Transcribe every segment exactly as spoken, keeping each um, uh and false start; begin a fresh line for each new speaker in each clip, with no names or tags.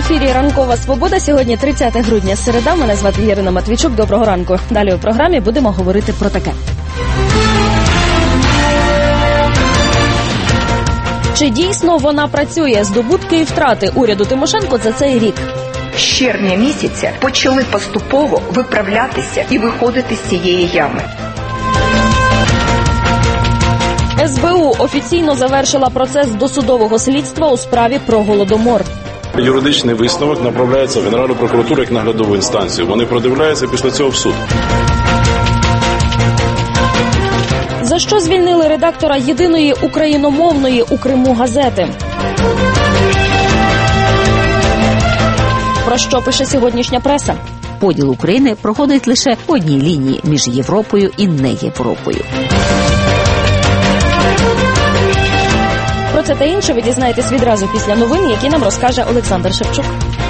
ефірі «Ранкова Свобода». Сьогодні тридцяте грудня, середа. Мене звати Ірина Матвійчук. Доброго ранку. Далі у програмі будемо говорити про таке. Чи дійсно вона працює? Здобутки і втрати уряду Тимошенко за цей рік.
З червня місяця почали поступово виправлятися і виходити з цієї ями.
ес бе у офіційно завершила процес досудового слідства у справі про Голодомор.
Юридичний висновок направляється в Генеральну прокуратуру як наглядову інстанцію. Вони продивляються після цього в суд.
За що звільнили редактора єдиної україномовної у Криму газети? Про що пише сьогоднішня преса?
Поділ України проходить лише по одній лінії між Європою і не Європою.
Про це та інше ви дізнаєтесь відразу після новин, які нам розкаже Олександр Шевчук.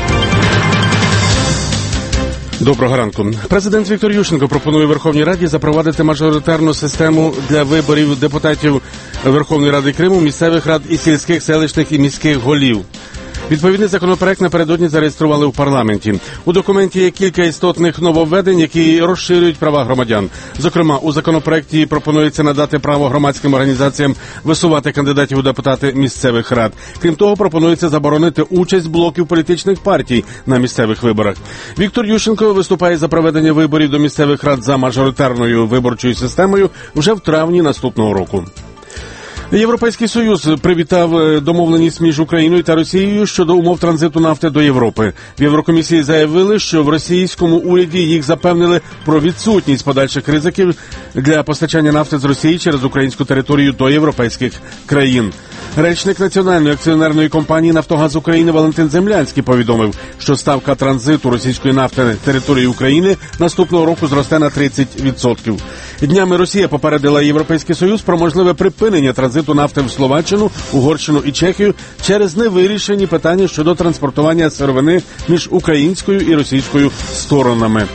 Доброго ранку. Президент Віктор Ющенко пропонує Верховній Раді запровадити мажоритарну систему для виборів депутатів Верховної Ради Криму, місцевих рад і сільських, селищних і міських голів. Відповідний законопроект напередодні зареєстрували в парламенті. У документі є кілька істотних нововведень, які розширюють права громадян. Зокрема, у законопроекті пропонується надати право громадським організаціям висувати кандидатів у депутати місцевих рад. Крім того, пропонується заборонити участь блоків політичних партій на місцевих виборах. Віктор Ющенко виступає за проведення виборів до місцевих рад за мажоритарною виборчою системою вже в травні наступного року. Європейський Союз привітав домовленість між Україною та Росією щодо умов транзиту нафти до Європи. В Єврокомісії заявили, що в російському уряді їх запевнили про відсутність подальших ризиків для постачання нафти з Росії через українську територію до європейських країн. Речник Національної акціонерної компанії «Нафтогаз України» Валентин Землянський повідомив, що ставка транзиту російської нафти на території України наступного року зросте на тридцять відсотків. Днями Росія попередила Європейський Союз про можливе припинення транзиту нафти в Словаччину, Угорщину і Чехію через невирішені питання щодо транспортування сировини між українською і російською сторонами.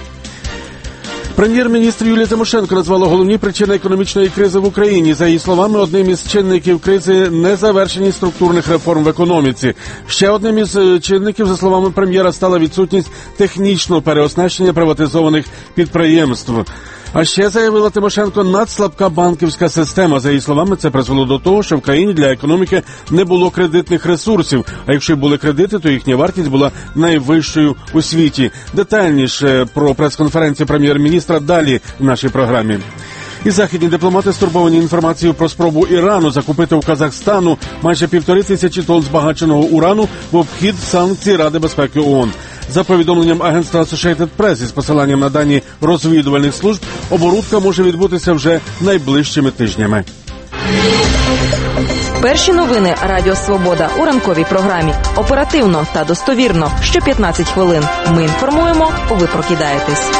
Прем'єр-міністр Юлія Тимошенко назвала головні причини економічної кризи в Україні. За її словами, одним із чинників кризи – незавершеність структурних реформ в економіці. Ще одним із чинників, за словами прем'єра, стала відсутність технічного переоснащення приватизованих підприємств. А ще, заявила Тимошенко, надслабка банківська система. За її словами, це призвело до того, що в країні для економіки не було кредитних ресурсів. А якщо й були кредити, то їхня вартість була найвищою у світі. Детальніше про прес-конференцію прем'єр-міністра далі в нашій програмі. І західні дипломати стурбовані інформацією про спробу Ірану закупити у Казахстану майже півтори тисячі тонн збагаченого урану в обхід санкцій Ради безпеки ООН. За повідомленням агентства Associated Press із посиланням на дані розвідувальних служб, оборудка може відбутися вже найближчими тижнями.
Перші новини Радіо Свобода у ранковій програмі. Оперативно та достовірно. Що п'ятнадцять хвилин. Ми інформуємо, ви прокидаєтесь.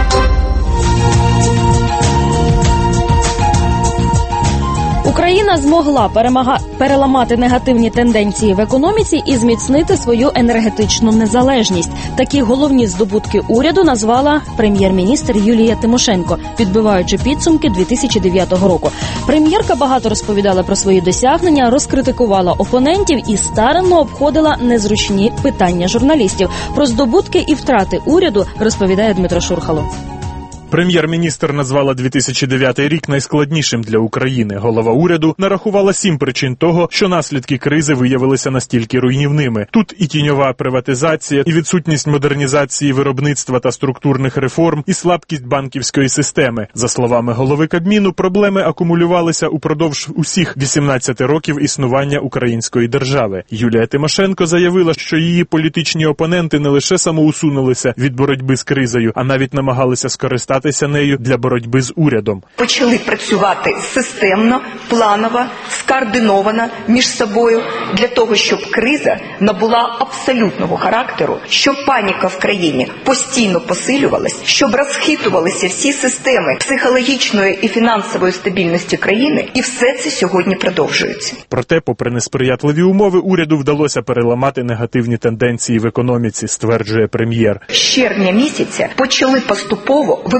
Україна змогла перемага... переламати негативні тенденції в економіці і зміцнити свою енергетичну незалежність. Такі головні здобутки уряду назвала прем'єр-міністр Юлія Тимошенко, підбиваючи підсумки дві тисячі дев'ятого року. Прем'єрка багато розповідала про свої досягнення, розкритикувала опонентів і старанно обходила незручні питання журналістів. Про здобутки і втрати уряду розповідає Дмитро Шурхало.
Прем'єр-міністр назвала дві тисячі дев'ятий рік найскладнішим для України. Голова уряду нарахувала сім причин того, що наслідки кризи виявилися настільки руйнівними. Тут і тіньова приватизація, і відсутність модернізації виробництва та структурних реформ, і слабкість банківської системи. За словами голови Кабміну, проблеми акумулювалися упродовж усіх вісімнадцяти років існування української держави. Юлія Тимошенко заявила, що її політичні опоненти не лише самоусунулися від боротьби з кризою, а навіть намагалися скористатися нею для боротьби з урядом.
Почали працювати системно, планово, скоординовано між собою для того, щоб криза набула абсолютного характеру, щоб паніка в країні постійно посилювалась, щоб розхитувалися всі системи психологічної і фінансової стабільності країни, і все це сьогодні продовжується.
Проте, попри несприятливі умови, уряду вдалося переламати негативні тенденції в економіці, стверджує прем'єр.
З червня місяця почали поступово виправляти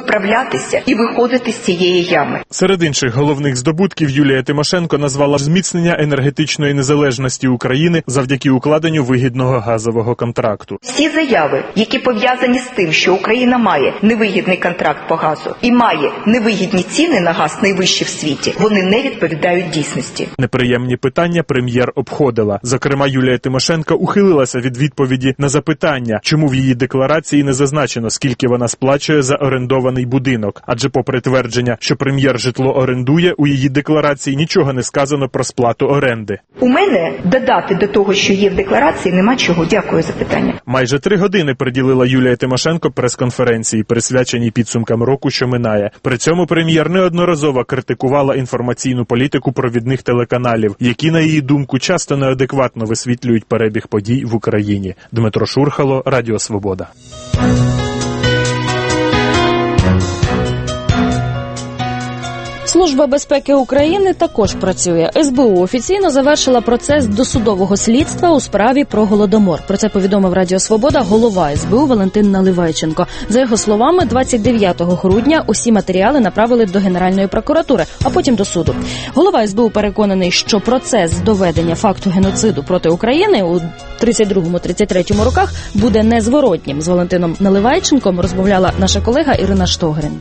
виправлятися і виходити з цієї ями.
Серед інших головних здобутків Юлія Тимошенко назвала зміцнення енергетичної незалежності України завдяки укладенню вигідного газового контракту.
Всі заяви, які пов'язані з тим, що Україна має невигідний контракт по газу і має невигідні ціни на газ найвищі в світі, вони не відповідають дійсності.
Неприємні питання прем'єр обходила. Зокрема, Юлія Тимошенко ухилилася від відповіді на запитання, чому в її декларації не зазначено, скільки вона сплачує за орендований будинок. Адже попри твердження, що прем'єр житло орендує, у її декларації нічого не сказано про сплату оренди.
У мене додати до того, що є в декларації, нема чого. Дякую за питання.
Майже три години приділила Юлія Тимошенко прес-конференції, присвяченій підсумкам року, що минає. При цьому прем'єр неодноразово критикувала інформаційну політику провідних телеканалів, які, на її думку, часто неадекватно висвітлюють перебіг подій в Україні. Дмитро Шурхало, Радіо Свобода.
Служба безпеки України також працює. ес бе у офіційно завершила процес досудового слідства у справі про Голодомор. Про це повідомив Радіо Свобода голова ес бе у Валентин Наливайченко. За його словами, двадцять дев'ятого грудня усі матеріали направили до Генеральної прокуратури, а потім до суду. Голова ес бе у переконаний, що процес доведення факту геноциду проти України у тридцять другому - тридцять третьому роках буде незворотнім. З Валентином Наливайченком розмовляла наша колега Ірина Штогрин.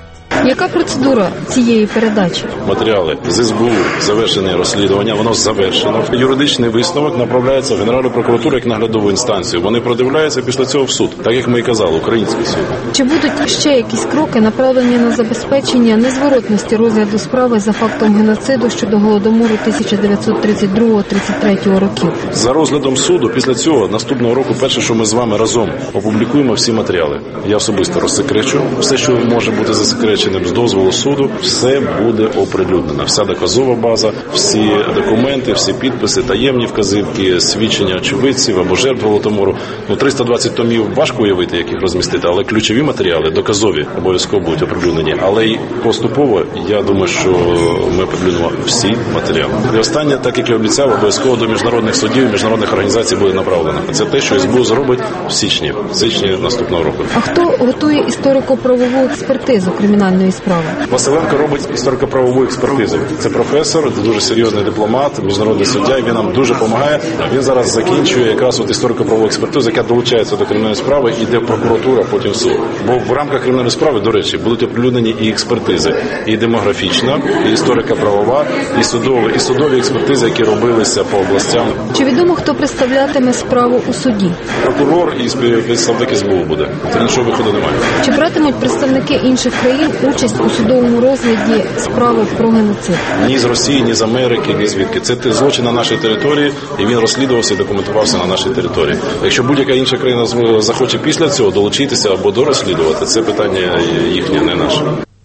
Яка процедура цієї передачі?
Матеріали з ес бе у, завершене розслідування, воно завершено. Юридичний висновок направляється в Генеральну прокуратуру як наглядову інстанцію. Вони продивляються після цього в суд, так як ми і казали, український суд.
Чи будуть ще якісь кроки, направлені на забезпечення незворотності розгляду справи за фактом геноциду щодо Голодомору тисяча дев'ятсот тридцять другого - тридцять третього років?
За розглядом суду, після цього, наступного року, перше, що ми з вами разом опублікуємо всі матеріали. Я особисто розсекречу все, що може бути засекречено. З дозволу суду все буде оприлюднено. Вся доказова база, всі документи, всі підписи, таємні вказівки, свідчення очевидців або жертв Голодомору. Ну, триста двадцять томів важко уявити, як їх розмістити, але ключові матеріали, доказові, обов'язково будуть оприлюднені. Але й поступово, я думаю, що ми оприлюднимо всі матеріали. І останнє, так як я обіцяв, обов'язково до міжнародних судів, міжнародних організацій буде направлено. Це те, що ес бе у зробить в січні, в січні наступного року.
А хто готує історико-правову експертизу кримінальної справи?
Василенко робить історико-правову експертизу. Це професор, дуже серйозний дипломат, міжнародний суддя, і він нам дуже допомагає. Він зараз закінчує якраз от історико-правову експертизу, яка долучається до кримінальної справи, іде в прокуратуру, а потім в суд. Бо в рамках кримінальної справи, до речі, будуть оприлюднені і експертизи, і демографічна, і історико-правова, і судові, і судові експертизи, які робилися по областям.
Чи відомо, хто представлятиме справу у суді?
Прокурор і представник ес бе у буде. Іншого виходу немає.
Чи братимуть представники інших країн участь у судовому розгляді справи про геноцид?
Ні з Росії, ні з Америки, ні звідки. Це злочин на нашій території, і він розслідувався і документувався на нашій території. Якщо будь-яка інша країна захоче після цього долучитися або дорозслідувати, це питання їхнє, не наше.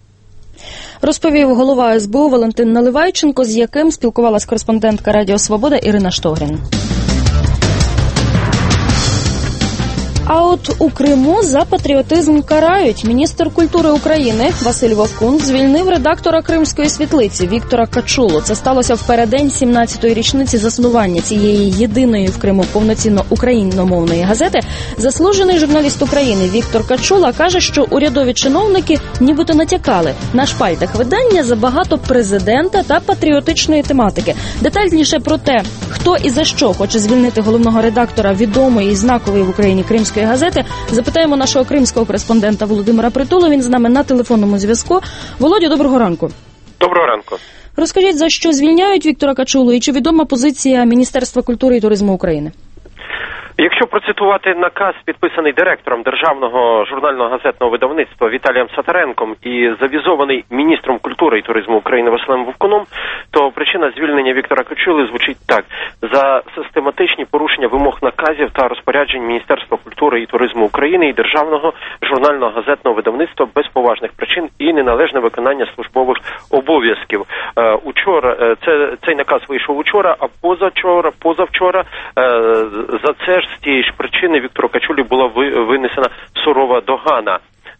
Розповів голова ес бе у Валентин Наливайченко, з яким спілкувалась кореспондентка Радіо Свобода Ірина Штогрин. А от у Криму за патріотизм карають. Міністр культури України Василь Вовкун звільнив редактора Кримської світлиці Віктора Качулу. Це сталося в переддень сімнадцятої річниці заснування цієї єдиної в Криму повноцінно україномовної газети. Заслужений журналіст України Віктор Качула каже, що урядові чиновники нібито натякали на шпальтах видання забагато президента та патріотичної тематики. Детальніше про те, хто і за що хоче звільнити головного редактора відомої і знакової в Україні Кримської газети, запитаємо нашого кримського кореспондента Володимира Притулу. Він з нами на телефонному зв'язку. Володю, доброго ранку.
Доброго ранку.
Розкажіть, за що звільняють Віктора Качулу і чи відома позиція Міністерства культури і туризму України?
Якщо процитувати наказ, підписаний директором Державного журнально-газетного видавництва Віталієм Сатаренком і завізований міністром культури і туризму України Василем Вовкуном, то причина звільнення Віктора Качули звучить так: за систематичні порушення вимог наказів та розпоряджень Міністерства культури і туризму України і Державного журнально-газетного видавництва без поважних причин і неналежне виконання службових обов'язків. Е, учора це цей наказ вийшов учора, а позавчора, позавчора е, за це ж з тієї ж причини Віктору Качулі була винесена сурова догана.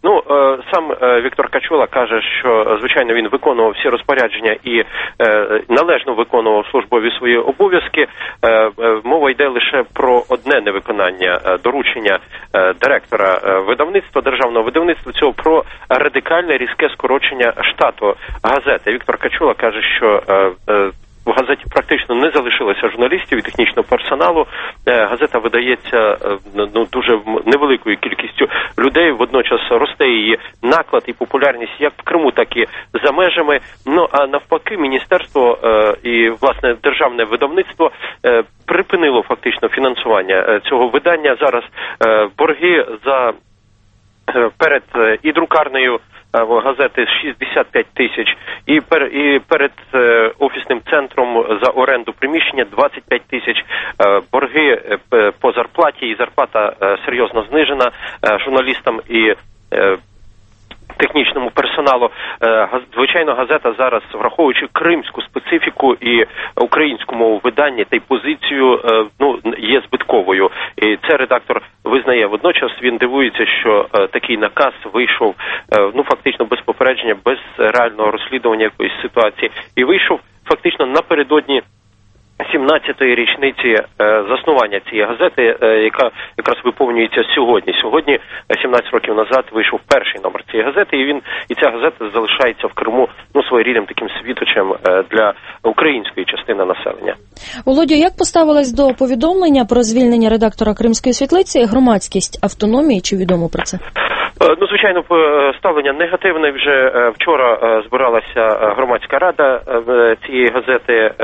Ну, сам Віктор Качула каже, що, звичайно, він виконував всі розпорядження і належно виконував службові свої обов'язки. Мова йде лише про одне невиконання доручення директора видавництва, державного видавництва, цього про радикальне різке скорочення штату газети. Віктор Качула каже, що в газеті практично не залишилося журналістів і технічного персоналу. Газета видається ну, дуже невеликою кількістю людей. Водночас росте її наклад і популярність як в Криму, так і за межами. Ну, а навпаки, міністерство і, власне, державне видавництво припинило фактично фінансування цього видання. Зараз борги за перед і друкарнею газети шістдесят п'ять тисяч, і, пер, і перед е, офісним центром за оренду приміщення двадцять п'ять тисяч, е, борги е, по зарплаті, і зарплата е, серйозно знижена е, журналістам і е, технічному персоналу. Звичайно, газета зараз, враховуючи кримську специфіку і українську мову видання та й позицію, ну, є збитковою. І це редактор визнає. Водночас він дивується, що такий наказ вийшов, ну, фактично без попередження, без реального розслідування якоїсь ситуації. І вийшов фактично напередодні сімнадцятої річниці е, заснування цієї газети, е, яка якраз виповнюється сьогодні. Сьогодні, сімнадцять років назад, вийшов перший номер цієї газети, і він і ця газета залишається в Криму, ну, своєрідним таким світочем е, для української частини населення.
Володю, як поставилась до повідомлення про звільнення редактора Кримської світлиці громадськість автономії? Чи відомо про це?
Ну, звичайно, ставлення негативне. Вже вчора збиралася громадська рада цієї газети,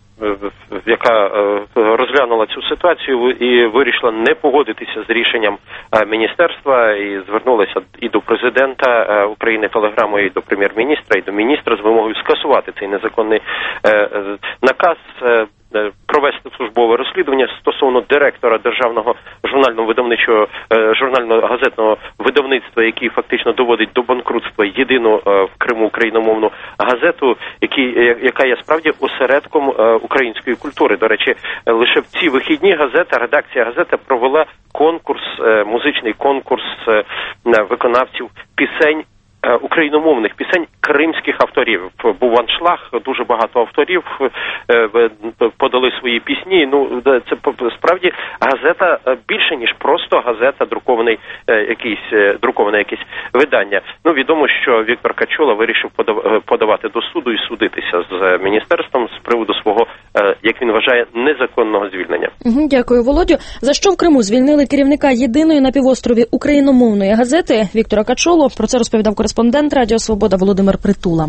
яка розглянула цю ситуацію і вирішила не погодитися з рішенням міністерства, і звернулася і до президента України телеграмою, і до прем'єр-міністра, і до міністра з вимогою скасувати цей незаконний наказ, провести службове розслідування стосовно директора державного журнально-видавничого журнально-газетного видавництва, який фактично доводить до банкрутства єдину в Криму україномовну газету, який, яка є справді осередком української культури. До речі, лише в ці вихідні газета, редакція газети провела конкурс, музичний конкурс виконавців пісень, україномовних пісень кримських авторів. Був аншлаг, дуже багато авторів подали свої пісні. Ну, це справді газета більше, ніж просто газета, друкований якийсь, друковане якесь видання. Ну, відомо, що Віктор Качула вирішив подавати до суду і судитися з міністерством з приводу свого, як він вважає, незаконного звільнення.
Дякую, Володю. За що в Криму звільнили керівника єдиної на півострові україномовної газети Віктора Качулу? Про це розповідав кореспондент Радіо Свобода Володимир Притула.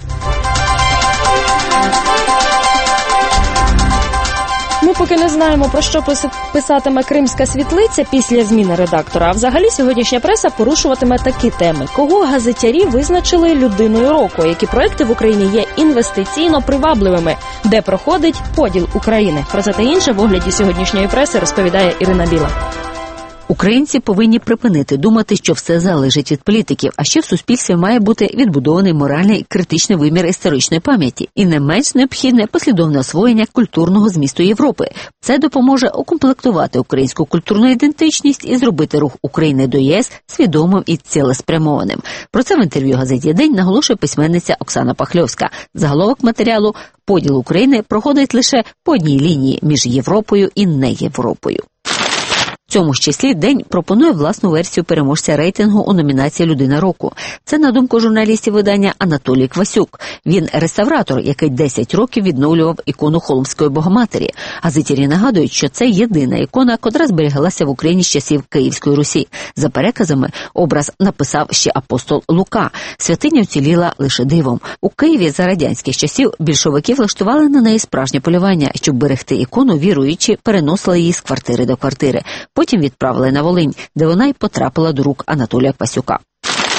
Ми поки не знаємо, про що писатиме Кримська світлиця після зміни редактора. А взагалі сьогоднішня преса порушуватиме такі теми. Кого газетярі визначили людиною року? Які проекти в Україні є інвестиційно привабливими? Де проходить поділ України? Про це та інше в огляді сьогоднішньої преси розповідає Ірина Біла.
Українці повинні припинити думати, що все залежить від політиків, а ще в суспільстві має бути відбудований моральний критичний вимір історичної пам'яті і не менш необхідне послідовне освоєння культурного змісту Європи. Це допоможе укомплектувати українську культурну ідентичність і зробити рух України до ЄС свідомим і цілеспрямованим. Про це в інтерв'ю газеті «День» наголошує письменниця Оксана Пахльовська. Заголовок матеріалу «Поділ України проходить лише по одній лінії між Європою і не Європою». В цьому ж числі «День» пропонує власну версію переможця рейтингу у номінації «Людина року». Це, на думку журналістів видання, Анатолій Квасюк. Він реставратор, який десять років відновлював ікону Холмської Богоматері. Газетярі нагадують, що це єдина ікона, котра зберігалася в Україні з часів Київської Русі. За переказами, образ написав ще апостол Лука. Святиня вціліла лише дивом. У Києві за радянських часів більшовики влаштували на неї справжнє полювання. Щоб берегти ікону, віруючі переносили її з квартири до квартири. Потім відправили на Волинь, де вона й потрапила до рук Анатолія Квасюка.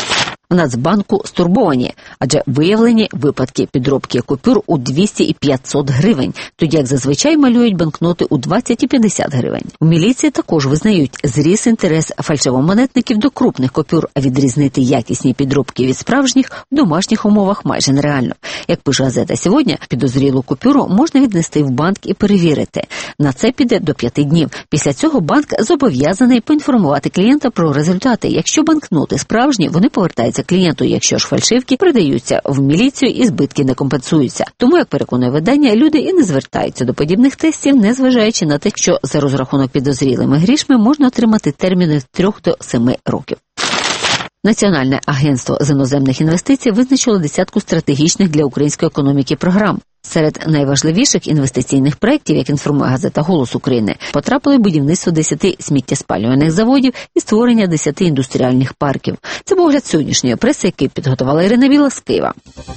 В Нацбанку стурбовані, адже виявлені випадки підробки купюр у двісті і п'ятсот гривень, тоді як зазвичай малюють банкноти у двадцять і п'ятдесят гривень. В міліції також визнають, зріс інтерес фальшивомонетників до крупних купюр, а відрізнити якісні підробки від справжніх в домашніх умовах майже нереально. Як пише газета «Сьогодні», підозрілу купюру можна віднести в банк і перевірити. На це піде до п'яти днів. Після цього банк зобов'язаний поінформувати клієнта про результати. Якщо банкноти справжні, вони повертаються клієнту. Якщо ж фальшивки, передаються в міліцію і збитки не компенсуються. Тому, як переконує видання, люди і не звертаються до подібних тестів, незважаючи на те, що за розрахунок підозрілими грішми можна отримати терміни від трьох до семи років. Національне агентство з іноземних інвестицій визначило десятку стратегічних для української економіки програм. Серед найважливіших інвестиційних проєктів, як інформує газета «Голос України», потрапили будівництво десяти сміттєспалювальних заводів і створення десяти індустріальних парків. Це був огляд сьогоднішньої преси, який підготувала Ірина Біла з Києва.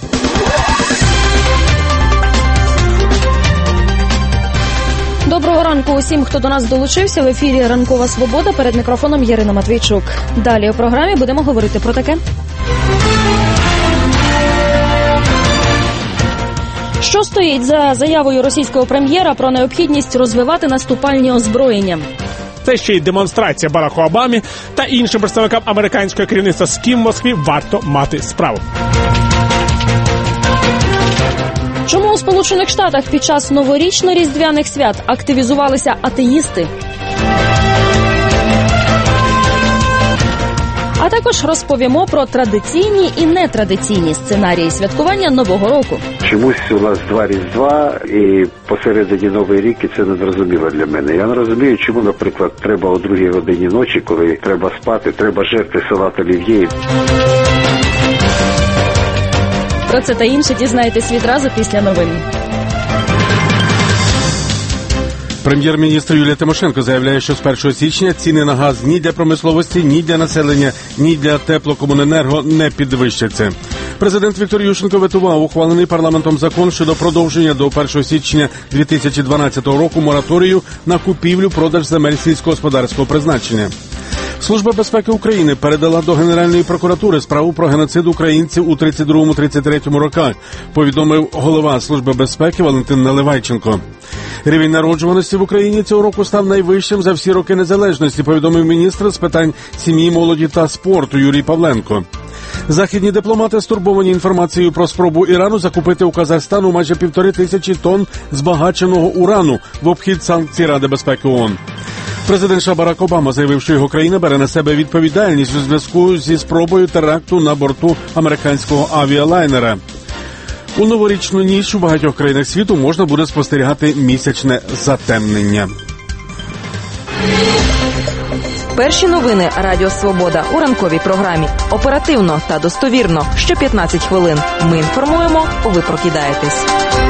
Доброго ранку усім, хто до нас долучився. В ефірі «Ранкова Свобода», перед мікрофоном Ярина Матвійчук. Далі у програмі будемо говорити про таке. Що стоїть за заявою російського прем'єра про необхідність розвивати наступальні озброєння?
Це ще й демонстрація Бараку Обамі та іншим представникам американського керівництва, з ким в Москві варто мати справу.
Чому у Сполучених Штатах під час новорічно-різдвяних свят активізувалися атеїсти? А також розповімо про традиційні і нетрадиційні сценарії святкування Нового року.
Чомусь у нас два Різдва і посередині Новий рік, і це незрозуміло для мене. Я не розумію, чому, наприклад, треба о другій годині ночі, коли треба спати, треба жерти салат олів'є.
Про це та інше дізнаєтесь відразу після новин.
Прем'єр-міністр Юлія Тимошенко заявляє, що з першого січня ціни на газ ні для промисловості, ні для населення, ні для теплокомуненерго не підвищаться. Президент Віктор Ющенко ветував ухвалений парламентом закон щодо продовження до першого січня дві тисячі дванадцятого року мораторію на купівлю-продаж земель сільськогосподарського призначення. Служба безпеки України передала до Генеральної прокуратури справу про геноцид українців у тридцять другому - тридцять третьому роках, повідомив голова Служби безпеки Валентин Наливайченко. Рівень народжуваності в Україні цього року став найвищим за всі роки незалежності, повідомив міністр з питань сім'ї, молоді та спорту Юрій Павленко. Західні дипломати стурбовані інформацією про спробу Ірану закупити у Казахстану майже півтори тисячі тонн збагаченого урану в обхід санкцій Ради безпеки ООН. Президент США Барак Обама заявив, що його країна бере на себе відповідальність у зв'язку зі спробою теракту на борту американського авіалайнера. У новорічну ніч у багатьох країнах світу можна буде спостерігати місячне затемнення.
Перші новини Радіо Свобода у ранковій програмі. Оперативно та достовірно. Що п'ятнадцять хвилин. Ми інформуємо, ви прокидаєтесь.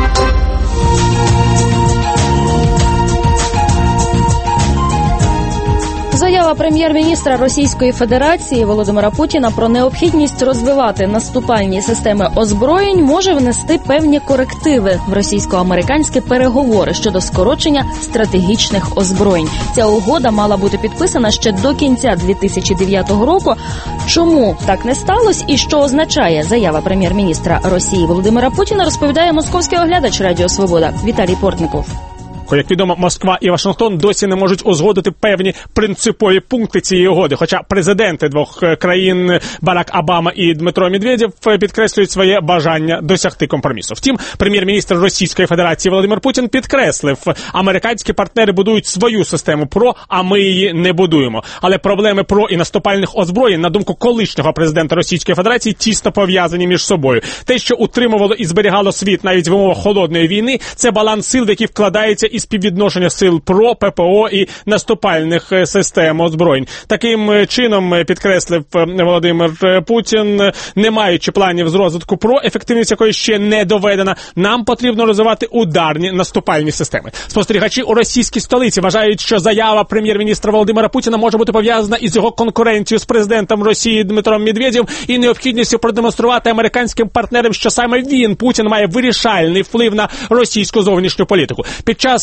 Заява прем'єр-міністра Російської Федерації Володимира Путіна про необхідність розвивати наступальні системи озброєнь може внести певні корективи в російсько-американські переговори щодо скорочення стратегічних озброєнь. Ця угода мала бути підписана ще до кінця дві тисячі дев'ятого року. Чому так не сталося і що означає заява прем'єр-міністра Росії Володимира Путіна, розповідає московський оглядач Радіо Свобода Віталій Портников.
Як відомо, Москва і Вашингтон досі не можуть узгодити певні принципові пункти цієї угоди. Хоча президенти двох країн Барак Обама і Дмитро Медведєв підкреслюють своє бажання досягти компромісу. Втім, прем'єр-міністр Російської Федерації Володимир Путін підкреслив, американські партнери будують свою систему ПРО, а ми її не будуємо. Але проблеми ПРО і наступальних озброєнь, на думку колишнього президента Російської Федерації, тісно пов'язані між собою. Те, що утримувало і зберігало світ навіть в умовах холодної війни, це баланс сил, в який вкладається і співвідношення сил ПРО, ППО і наступальних систем озброєнь. Таким чином, підкреслив Володимир Путін, не маючи планів з розвитку ПРО, ефективність якої ще не доведена, нам потрібно розвивати ударні наступальні системи. Спостерігачі у російській столиці вважають, що заява прем'єр-міністра Володимира Путіна може бути пов'язана із його конкуренцією з президентом Росії Дмитром Медведєвим і необхідністю продемонструвати американським партнерам, що саме він, Путін, має вирішальний вплив на російську зовнішню політику. Під час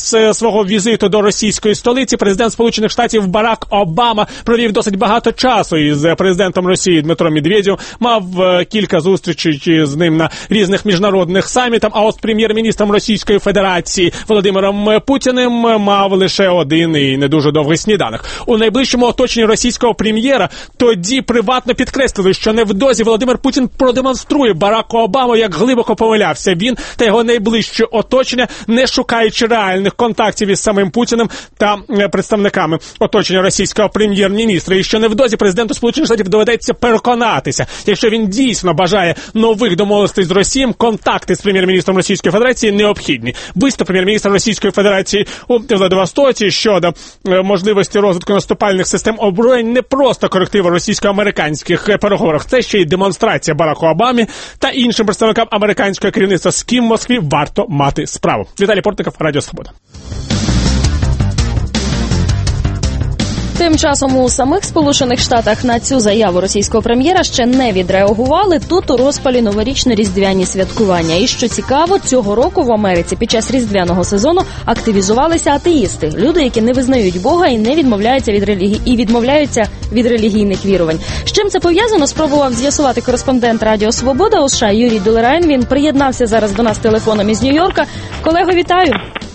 час свого візиту до російської столиці президент Сполучених Штатів Барак Обама провів досить багато часу із президентом Росії Дмитром Медведєвим, мав кілька зустрічей з ним на різних міжнародних самітах, а от з прем'єр-міністром Російської Федерації Володимиром Путіним мав лише один і не дуже довгий сніданок. У найближчому оточенні російського прем'єра тоді приватно підкреслили, що невдовзі Володимир Путін продемонструє Бараку Обаму, як глибоко помилявся він та його найближче оточення, не шукаючи реальних контактів із самим Путіним та представниками оточення російського прем'єр-міністра. І що невдовзі президенту Сполучених Штатів доведеться переконатися, якщо він дійсно бажає нових домовленостей з Росією, контакти з прем'єр-міністром Російської Федерації необхідні. Виступ прем'єр-міністра Російської Федерації у Владивостоці щодо можливості розвитку наступальних систем озброєнь не просто коректив російсько-американських переговорах. Це ще й демонстрація Бараку Обамі та іншим представникам американського керівництва, з ким в Москві варто мати справу. Віталій Портников, Радіо Свобода.
Тим часом у самих Сполучених Штатах на цю заяву російського прем'єра ще не відреагували. Тут у розпалі новорічно-різдвяні святкування. І що цікаво, цього року в Америці під час різдвяного сезону активізувалися атеїсти. Люди, які не визнають Бога і не відмовляються від релігії і відмовляються від релігійних вірувань. З чим це пов'язано, спробував з'ясувати кореспондент Радіо Свобода у США Юрій Долерайн. Він приєднався зараз до нас телефоном із Нью-Йорка. Колего, вітаю.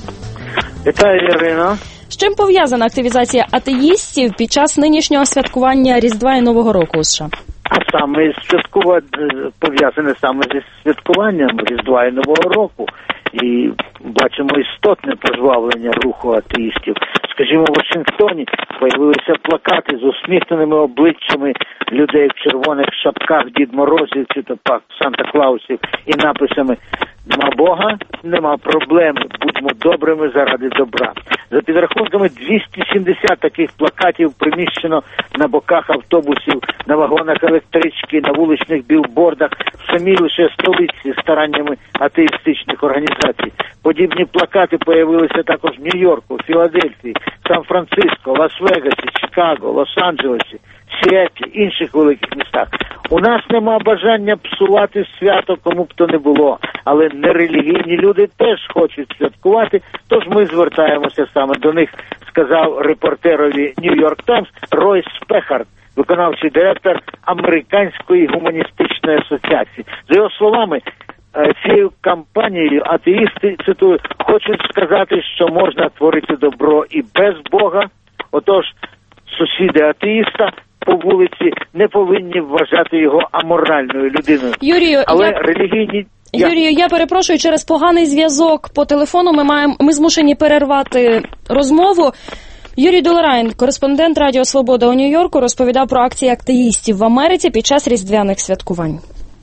Вітаю, Ірина.
З чим пов'язана активізація атеїстів під час нинішнього святкування Різдва і Нового року у США?
А саме святкува... пов'язане саме зі святкуванням Різдва і Нового року. І бачимо істотне пожвавлення руху атеїстів. Скажімо, в Вашингтоні появилися плакати з усміхненими обличчями людей в червоних шапках Дід Морозів чи то пак Санта-Клаусів і написами «Нема Бога, нема проблеми, будьмо добрими заради добра». За підрахунками, двісті сімдесят таких плакатів приміщено на боках автобусів, на вагонах електрички, на вуличних білбордах, в самій лише столиці стараннями атеїстичних організацій. Подібні плакати появилися також в Нью-Йорку, Філадельфії, Сан-Франциско, Лас-Вегасі, Чикаго, Лос-Анджелесі, Сіетлі, інших великих містах. У нас нема бажання псувати свято кому б то не було, але нерелігійні люди теж хочуть святкувати, тож ми звертаємося саме до них, сказав репортерові Нью-Йорк Таймс Рой Спехард, виконавчий директор Американської гуманістичної асоціації. За його словами, цією кампанією атеїсти, цитую, хочуть сказати, що можна творити добро і без Бога, отож сусіди атеїста по вулиці не повинні вважати його аморальною людиною.
Юрію,
але
я...
релігійні...
Юрію, я перепрошую, через поганий зв'язок по телефону ми маємо, ми змушені перервати розмову. Юрій Долерайн, кореспондент Радіо Свобода у Нью-Йорку, розповідав про акції атеїстів в Америці під час різдвяних святкувань.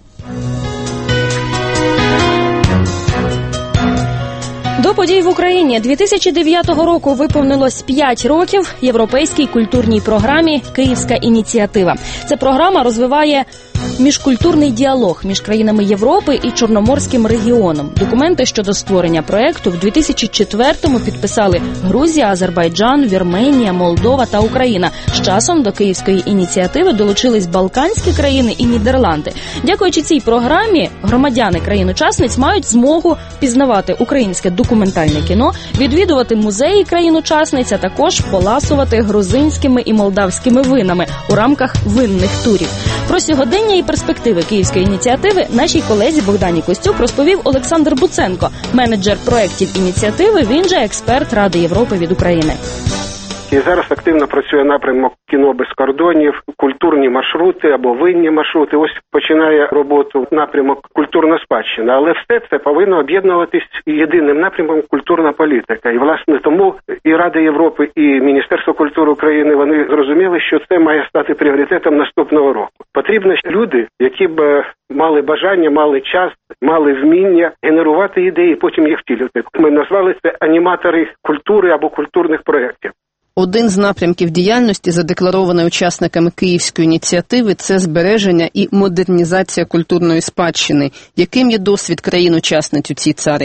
До подій в Україні. дві тисячі дев'ятого року виповнилось п'ять років європейській культурній програмі «Київська ініціатива». Ця програма розвиває міжкультурний діалог між країнами Європи і Чорноморським регіоном. Документи щодо створення проєкту в дві тисячі четвертому підписали Грузія, Азербайджан, Вірменія, Молдова та Україна. З часом до Київської ініціативи долучились Балканські країни і Нідерланди. Дякуючи цій програмі, громадяни країн-учасниць мають змогу пізнавати українське документальне кіно, відвідувати музеї країн-учасниць, а також поласувати грузинськими і молдавськими винами у рамках винних турів. Про сьогодення і перспективи Київської ініціативи нашій колезі Богдані Костюк розповів Олександр Буценко, менеджер проєктів ініціативи, він же експерт Ради Європи від України.
І зараз активно працює напрямок «Кіно без кордонів», культурні маршрути або винні маршрути. Ось починає роботу напрямок «Культурна спадщина». Але все це повинно об'єднуватись єдиним напрямком «Культурна політика». І, власне, тому і Рада Європи, і Міністерство культури України, вони зрозуміли, що це має стати пріоритетом наступного року. Потрібні люди, які б мали бажання, мали час, мали вміння генерувати ідеї, потім їх втілювати. Ми назвали це аніматори культури або культурних проєктів.
Один з напрямків діяльності, задекларований учасниками Київської ініціативи, це збереження і модернізація культурної спадщини. Яким є досвід країн-учасниць у цій царині?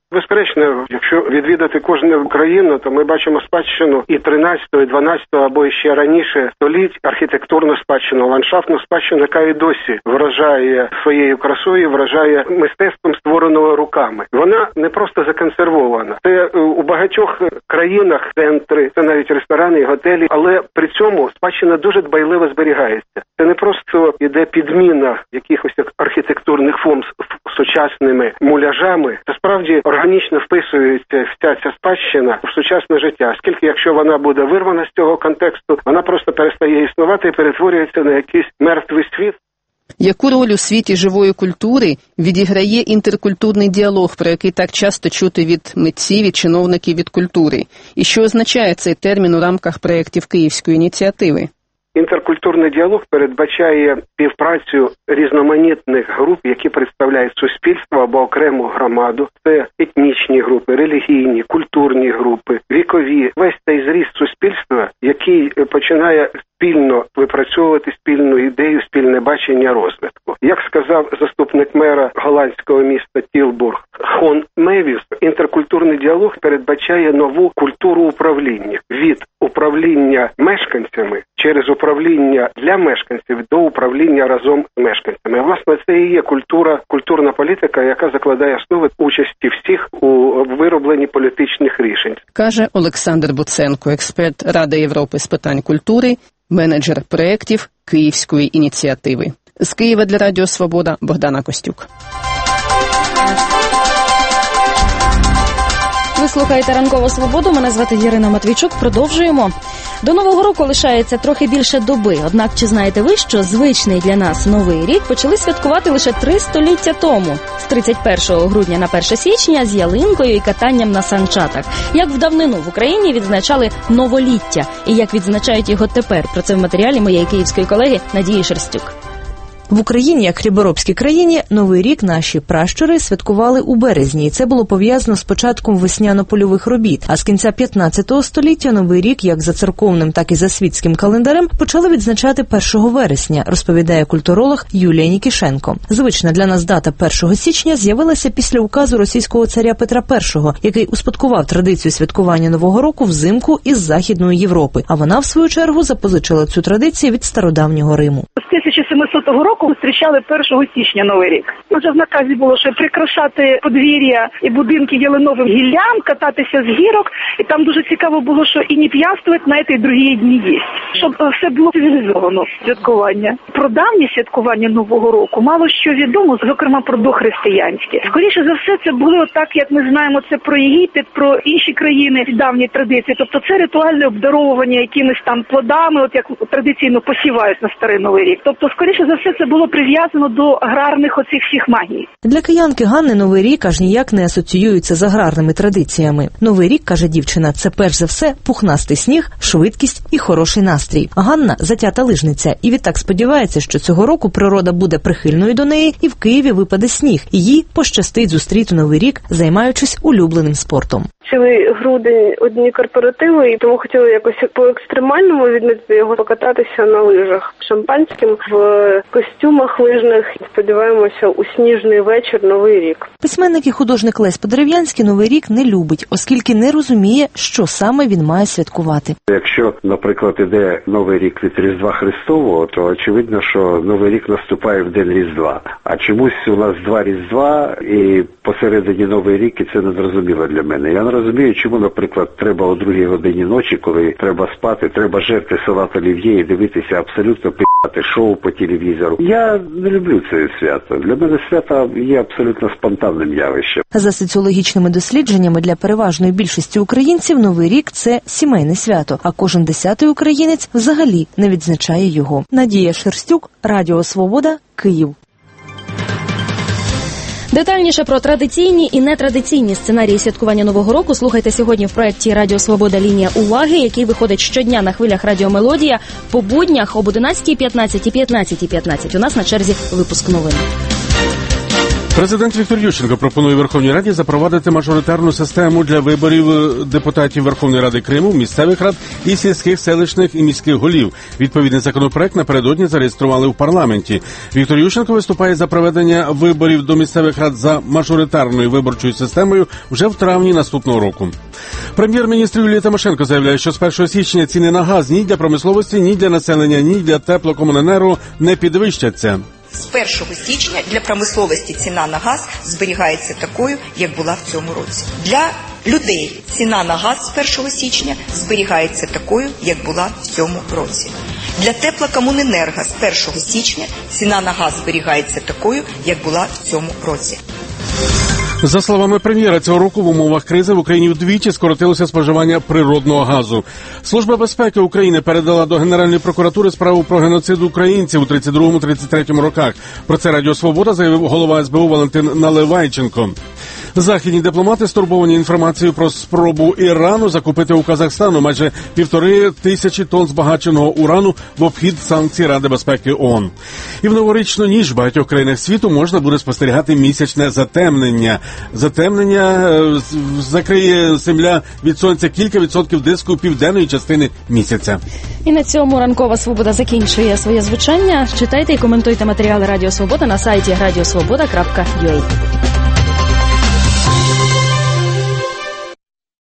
Безперечно, якщо відвідати кожну країну, то ми бачимо спадщину і тринадцятого, і дванадцятого, або ще раніше століть, архітектурну спадщину, ландшафтну спадщину, яка і досі вражає своєю красою, вражає мистецтвом, створеного руками. Вона не просто законсервована. Це у багатьох країнах центри, це навіть ресторани і готелі, але при цьому спадщина дуже дбайливо зберігається. Це не просто йде підміна якихось архітектурних форм сучасними муляжами, це справді органічно вписується вся ця спадщина в сучасне життя, оскільки якщо вона буде вирвана з цього контексту, вона просто перестає існувати і перетворюється на якийсь мертвий світ.
Яку роль у світі живої культури відіграє інтеркультурний діалог, про який так часто чути від митців і чиновників від культури? І що означає цей термін у рамках проєктів Київської ініціативи?
Інтеркультурний діалог передбачає співпрацю різноманітних груп, які представляють суспільство або окрему громаду. Це етнічні групи, релігійні, культурні групи, вікові. Весь цей зріст суспільства, який починає спільно випрацьовувати спільну ідею, спільне бачення розвитку. Як сказав заступник мера голландського міста Тілбург Хон Мевіс, інтеркультурний діалог передбачає нову культуру управління. Від управління мешканцями через управління для мешканців до управління разом з мешканцями. Власне, це і є культура, культурна політика, яка закладає основи участі всіх у виробленні політичних рішень.
Каже Олександр Буценко, експерт Ради Європи з питань культури, менеджер проєктів Київської ініціативи. З Києва для Радіо Свобода Богдана Костюк.
Ви слухаєте «Ранкову свободу», мене звати Ірина Матвійчук, продовжуємо. До Нового року лишається трохи більше доби, однак чи знаєте ви, що звичний для нас Новий рік почали святкувати лише три століття тому, з тридцять першого грудня на перше січня, з ялинкою і катанням на санчатах. Як в давнину в Україні відзначали новоліття, і як відзначають його тепер, про це в матеріалі моєї київської колеги Надії Шерстюк.
В Україні, як хліборобській країні, Новий рік наші пращури святкували у березні, і це було пов'язано з початком весняно-польових робіт. А з кінця п'ятнадцятого століття Новий рік, як за церковним, так і за світським календарем, почали відзначати першого вересня, розповідає культуролог Юлія Нікішенко. Звична для нас дата першого січня з'явилася після указу російського царя Петра І, який успадкував традицію святкування Нового року взимку із Західної Європи, а вона, в свою чергу, запозичила цю традицію від стародавнього Риму.
З тисяча сімсотого року зустрічали першого січня Новий рік. Вже в наказі було, що прикрашати подвір'я і будинки ялиновим гіллям, кататися з гірок, і там дуже цікаво було, що і не п'яствувати на ці другі дні є. Щоб все було цивілізовано, святкування. Про давнє святкування Нового року мало що відомо, зокрема про дохристиянське. Скоріше за все, це було так, як ми знаємо, це про Єгипет, про інші країни, давні традиції. Тобто це ритуальне обдаровування якимись там плодами, от як традиційно посівають на старий Новий рік. Тобто, скоріше за все, це було прив'язано до аграрних оцих всіх магій.
Для киянки Ганни Новий рік аж ніяк не асоціюється з аграрними традиціями. Новий рік, каже дівчина, це перш за все пухнастий сніг, швидкість і хороший настрій. Ганна – затята лижниця і відтак сподівається, що цього року природа буде прихильною до неї і в Києві випаде сніг. І їй пощастить зустріти Новий рік, займаючись улюбленим спортом.
Цілий грудень одні корпоративи, і тому хотіли якось по-екстремальному відмітити його, покататися на лижах шампанським в костюмах лижних. Сподіваємося, у сніжний вечір Новий рік.
Письменник і художник Лесь Подерев'янський Новий рік не любить, оскільки не розуміє, що саме він має святкувати.
Якщо, наприклад, іде Новий рік від Різдва Христового, то очевидно, що Новий рік наступає в день Різдва. А чомусь у нас два Різдва і посередині Новий рік, і це незрозуміло для мене. Я не розумію, чому, наприклад, треба о другій годині ночі, коли треба спати, треба жерти салат олів'є і дивитися абсолютно пи***ти шоу по телевізору. Я не люблю це свято. Для мене свято є абсолютно спонтанним явищем.
За соціологічними дослідженнями, для переважної більшості українців Новий рік – це сімейне свято, а кожен десятий українець взагалі не відзначає його. Надія Шерстюк, Радіо Свобода, Київ.
Детальніше про традиційні і нетрадиційні сценарії святкування Нового року слухайте сьогодні в проєкті «Радіо Свобода. Лінія уваги», який виходить щодня на хвилях Радіо Мелодія по буднях об одинадцятій п'ятнадцять і п'ятнадцятій п'ятнадцять. У нас на черзі випуск новин.
Президент Віктор Ющенко пропонує Верховній Раді запровадити мажоритарну систему для виборів депутатів Верховної Ради Криму, місцевих рад і сільських, селищних і міських голів. Відповідний законопроект напередодні зареєстрували в парламенті. Віктор Ющенко виступає за проведення виборів до місцевих рад за мажоритарною виборчою системою вже в травні наступного року. Прем'єр-міністр Юлія Тимошенко заявляє, що з першого січня ціни на газ ні для промисловості, ні для населення, ні для теплокомуненерго не підвищаться.
З першого січня для промисловості ціна на газ зберігається такою, як була в цьому році. Для людей ціна на газ з першого січня зберігається такою, як була в цьому році. Для теплокомуненерго з першого січня ціна на газ зберігається такою, як була в цьому році.
За словами прем'єра, цього року в умовах кризи в Україні вдвічі скоротилося споживання природного газу. Служба безпеки України передала до Генеральної прокуратури справу про геноцид українців у тридцять другому - тридцять третьому роках. Про це Радіо Свобода заявив голова ес бе у Валентин Наливайченко. Західні дипломати стурбовані інформацією про спробу Ірану закупити у Казахстану майже півтори тисячі тонн збагаченого урану в обхід санкцій Ради безпеки ООН. І в новорічну ніч в багатьох країнах світу можна буде спостерігати місячне затемнення. Затемнення е, закриє земля від сонця кілька відсотків диску південної частини місяця.
І на цьому ранкова свобода закінчує своє звучання. Читайте і коментуйте матеріали Радіо Свобода на сайті радіосвобода крапка ю а.